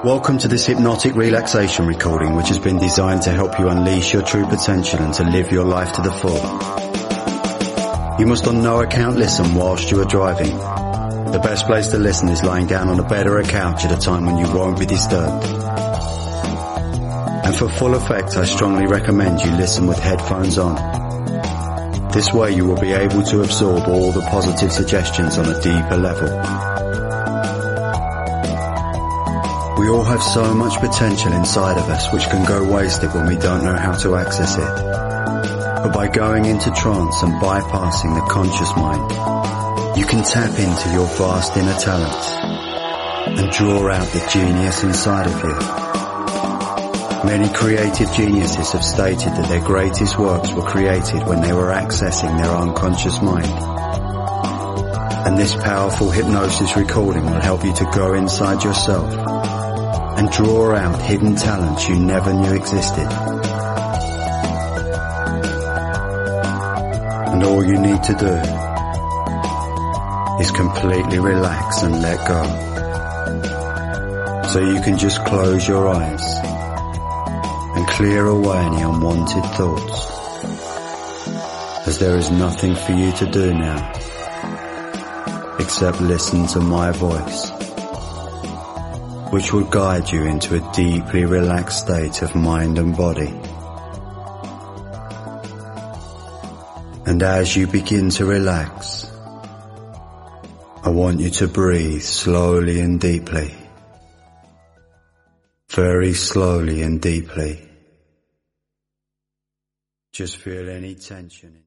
Welcome to this hypnotic relaxation recording, which has been designed to help you unleash your true potential and to live your life to the full. You must on no account listen whilst you are driving. The best place to listen is lying down on a bed or a couch at a time when you won't be disturbed. And for full effect, I strongly recommend you listen with headphones on. This way you will be able to absorb all the positive suggestions on a deeper level. We all have so much potential inside of us which can go wasted when we don't know how to access it. But by going into trance and bypassing the conscious mind, you can tap into your vast inner talents and draw out the genius inside of you. Many creative geniuses have stated that their greatest works were created when they were accessing their unconscious mind. And this powerful hypnosis recording will help you to go inside yourself and draw out hidden talents you never knew existed. And all you need to do is completely relax and let go. So you can just close your eyes and clear away any unwanted thoughts, as there is nothing for you to do now except listen to my voice, which will guide you into a deeply relaxed state of mind and body. And as you begin to relax, I want you to breathe slowly and deeply, very slowly and deeply. Just feel any tension.